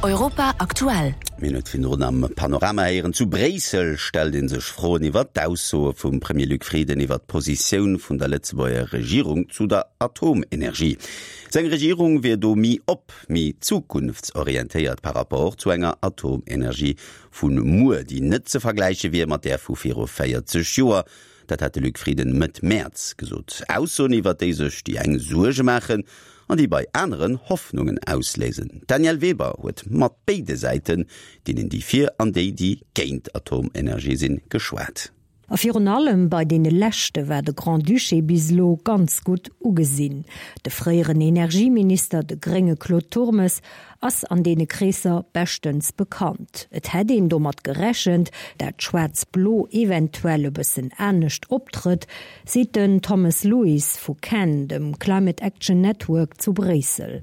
Europa aktuell. Minut vun run am Panoramaieren zu Bresel stel den sech froh iwwer d'Ausso vum Premier Luc Frieden iwwer d'Positionioun vun der Letzebauer Regierung zu der Atomenergie. Seng Regierung wird do mi zukunftsorientéiert par rapport zu enger Atomenergie vun Muer, die net ze vergleiche wie mat der vu 40 Joer. Dat hat Luc Frieden mit März gesot. Ausso iwwer déi sech die eng Surge machen, an die bei anderen Hoffnungen auslesen. Daniel Weber huet mat beide Seiten, denen die vier an die géint Atomenergie sinn geschwert. A virun allem bei dee Lächte wär de Grand Duché bislo ganz gut ugesinn. De fréieren Energieminister de Gringe Claude Turmes ass an dee Kräser bestens bekannt. Et hätt en dommert gerechend, dat Schwarz-Blo eventuelle bëssen ernstnecht optritt, sieht den Thomas Lewis vu Ken, dem Climate Action Network zu Bresel.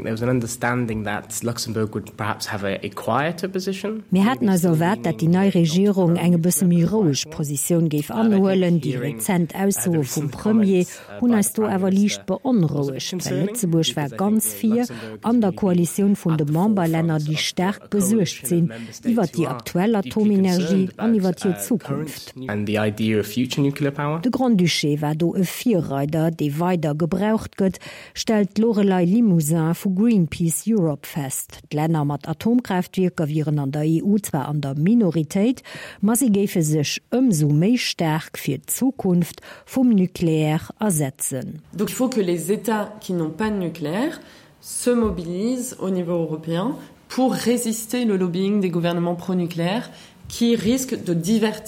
Mir hätten also wert, dat die neue Regierung enge bëssen mirouch Position geif anhoelen, die Rezent Ausso vum Premier hun als do awer liicht beonrouech. Lützeburg war ganz vier an der Koalition vun de Memberlänner, die sterk besuercht sinn, iwwer die aktuelle Atomenergie an iwwer die Zukunft. De Grand Duché war do e Vierreiter, déi weiter gebraucht gëtt, stel Lorelei Limousin vu Greenpeace Europe fest. D'Länner mat Atomkraftwerker wieren an der EU zwar an der Minoritéit, ma sie géfe sech ëmso méi stark fir Zukunft vum Nukleär ersetzen. Donc il faut que les États qui n'ont pas de nucléaire se mobilisent au niveau européen pour résister le lobbying des gouvernements pro-nucléaires qui risquent de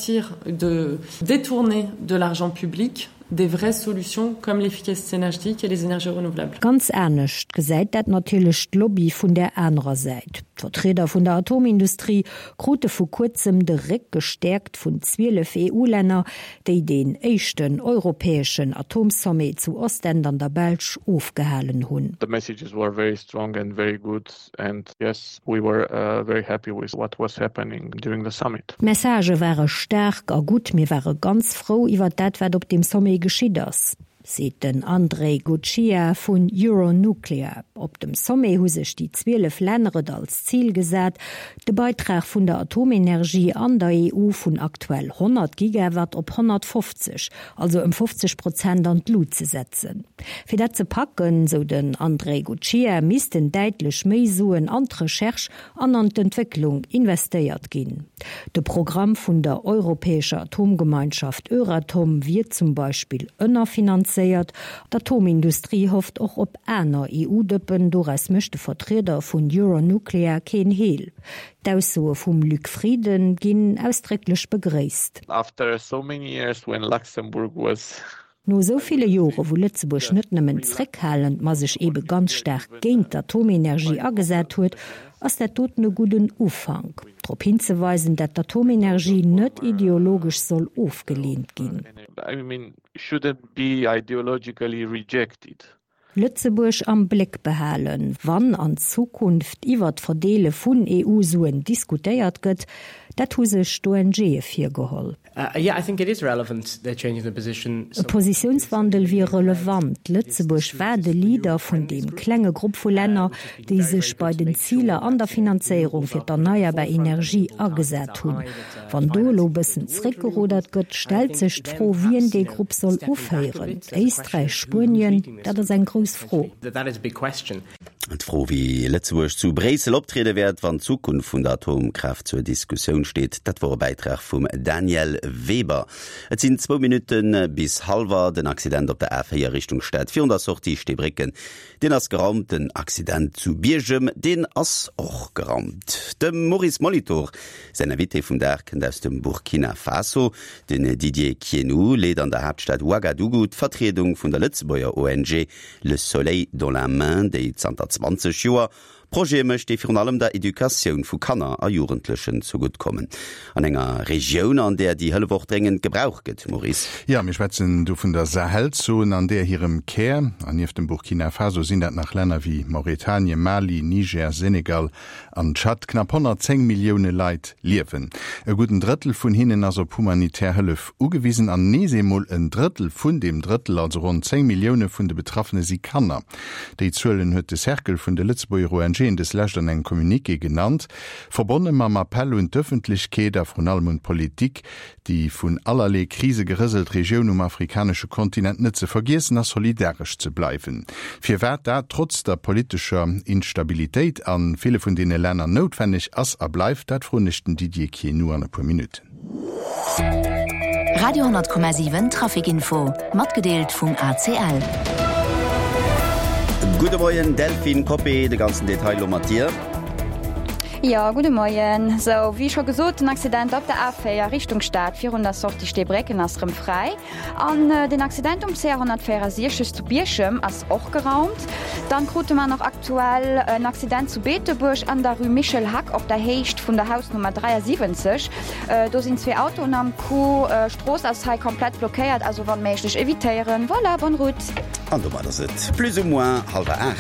détourner de l'argent public des vraies solutions comme l'efficacité énergétique et les énergies renouvelables. Ganz ernst gesäit dat natürlich Lobby vun der anderer Seite. Vertreter vun der Atomindustrie krute vor kurzem direkt gestärkt vun 12 EU-Länder, die den echten europäischen Atomsummit zu Ostländern der Belsch aufgehalen hun. The messages were very strong and very good, and yes, we were very happy with what was happening during the summit. Message wäre stark a gut, mir wäre ganz froh iwwer dat wat op dem Summit geschieht das. Seht den André Guccia vun Euronuclear. Op dem Somme hu sech die 12 Länder als Ziel gesät, de Beitrag vun der Atomenergie an der EU vun aktuell 100 Gigawatt op 150, also 50% an d'Lu ze setzen. Fi dat ze packen, so den André Guccia, missten deitlech méi Suen an Recherch an Entwicklung investiert ginn. De Programm vun der Europäischer Atomgemeinschaft Euratom wird zum Beispiel ënnerfinanziert. D'Atomindustrie hofft auch op einer EU-Dëppen, doras möchte Vertreter vun Euronuclear kein Hehl. D'Ausso vum Luc Frieden ginn ausdrücklich begräst. After so many years when Luxemburg was No so viele Jore, wo Lützeburg net nëmmen zréckhalen, ma sech ebe ganz stark géint d'Atomenergie agesät huet, ass der tot ne guten Ufang. Trop hinzeweisen, dat d'Atomenergie net ideologisch soll aufgelehnt ginn. Shouldn't be ideologically rejected. Lützeburg am Blick behalen, wann an Zukunft iwwer d'Verdele vun EU-Suen diskutéiert gëtt, dat hu sech d'ONG fir geholl. Yeah, I think it is relevant, they're changing the position. So Positionswandel wie relevant. Lützeburg war de Leader vun dem klenge Grupp vu Länner, die sech bei den Ziele an der Finanzierung fir d'erneuerbar Energie agesät hunn. Wann dolo bessen zrickgerodert gëtt, stel sech froh, wie en de Grupp soll aufheieren. Österreich, Spanien, dat is ein groß froh. That is a big question. Und froh wie Lützeburg zu Bresel optrede werd, wann Zukunft vun der Atomkraft zur Diskussion steht, dat war ein Beitrag vum Daniel Weber. Et sind 2 Minuten bis halber den Accident op der A4 Richtung Stadt 480 Stebricken. Den ass geraumt, den Accident zu Biergem, den ass och geraumt. Dem Maurice Molitor, seine Witte vum Derken aus dem Burkina Faso, den Didier Kienou, lädt an der Hauptstadt Ouagadougou Vertretung vun der Lützebauer ONG Le Soleil dans la Main, déi 20 Joer Projekt möchte von allem der Education vu Kanner a Jugendlichen zugutkommen. An enger Region, an der die Höllwoch dringend gebraucht wird, Maurice. Ja, wir schwätzen du von der Sahelzone, an der hier im Caire, an dem Burkina Faso sind das nach Ländern wie Mauretanien, Mali, Niger, Senegal, an Tschad knapp 110 Millionen Leute leben. Ein guten Drittel von ihnen also humanitär Hilfe ugewiesen, an Nesemol ein Drittel von dem Drittel, also rund 10 Millionen von den Betroffenen sie Kanner. Die Zahlen hat das Herkel von der Lützburger ONG des Lächtern eng Kommunike genannt, verbonnen mam Appell und d'Öffentlichkeet a vun allem und Politik, die vun allerlei Krise gerrisselt Region afrikanische Kontinent net ze vergessen as solidarisch zu bleiben. Fir da trotz der politischer Instabilität an viele vun denen Länder notwendig ass erbleift, dat fronichten Didier Kie nur an paar Minuten. Radio 10,7 Trafikinfo mat gedeelt vum ACL. Gute Morgen, Delphine Koppe, de ganzen Detail Mathieu. Ja, gute Morgen. So, wie schon gesagt, ein Accident auf der A4 Richtung Stadt, 440 Stehbrecken aus dem frei. An den Accident um 246 zu Bierschem ist auch geraumt. Dann konnte man noch aktuell ein Accident zu Beteburg an der Rue Michel Hack auf der Hecht von der Hausnummer 73. Da sind zwei Autos und am Kuh Straße ist halt komplett blockiert, also wollen möglich evitieren. Voilà, bonne route. Und du warst es. Plus ou moins 7:30.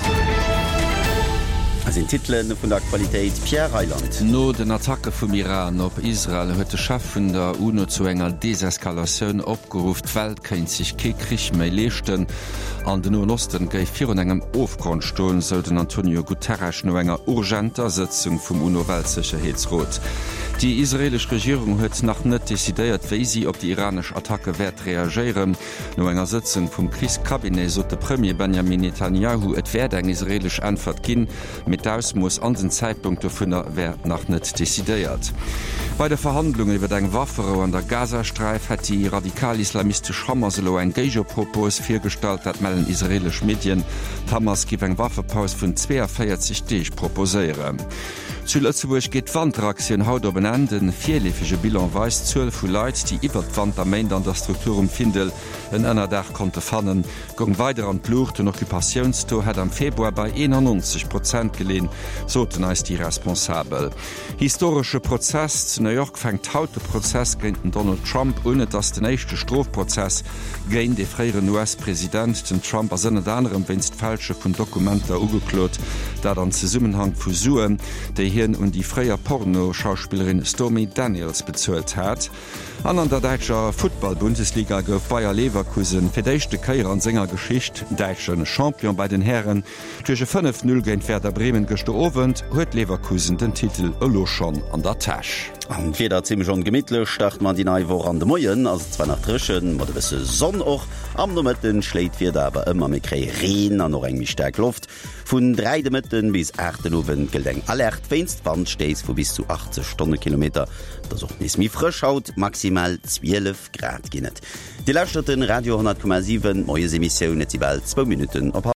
Sind Titeln vun der Qualität Pierre Reiland. No den Attacke vum Iran op Israel huet de Chef vun der UNO zu enger Deseskalationun opgeruft, Welt kenint sich ke Krich méi lechten. An den Osten géif vir engem Ofgrund stohlen sollten Antonio Guterres no enger urgenter Sitzung vum UNO-Weltsicherheitsrat. Die israelisch Regierung huet nach net desideiert, wéi sie op die iranesch Attacke werd reagieren. No enger Sitzung vum Kriegskabinett so de Premier Benjamin Netanyahu et werd eng israelisch Antwort ginn, mit aus muss an den Zeitpunkt vun der Wert nach net desideiert. Bei der Verhandlung iwwer eng Waffero an der Gazastreif hat die radikal-islamistisch Hamaslo en Geijopropos firstalt, dat mellen israelisch Medien Hamas gi eng Waffepaus vun 42 Deeg proposéieren. Zu Lützeburg geht Wandreaktion haut op enden 4-läfige Bilan weist 12 vu Leiit, die iwwer Wand am Main an der Strukturum Findel en ënner Dach konnte fannen. Gong weiter an Blucht und Okkupationssto hat am Februar bei 91% gelehnt, soten als die responsabel. Historische Prozess zu New York fängt haut der Prozess gegen Donald Trump, ohne dass den nächste Strafprozess gegen den freieren US-Präsident den Trump als einer anderem wennst falsche von Dokumenten ugeklot, da dann Zusammenhang Fusuren, der hier und die freier Porno-Schauspielerin Stormy Daniels bezahlt hat. An der deutscher Football-Bundesliga gouf Bayer Leverkusen fir Keier an Sängergeschicht Deitschen Champion bei den Herren. Duche 5:0 gegen Werder Bremen gestoowend huet Leverkusen den Titel ëlo schon an der Tasch. An Feder ziemlich schon gemmittlech start man die neii Woche an de Moien, also 2 nach Trischen, mat wisse Sonn och. Am Nomitten schläit wir dawer immer mit krei Reen an noch eng wie stärk Luft. Vun 3 Mitten bis 8 Uwen gedenk allert Weinstwand stees vu bis zu 80 Stundenkilometer. Das auch nis mi frisch haut, maximal 12 Grad ginnet. Die lauschten Radio 10,7 Moies Emissionioun net 2 Minuten op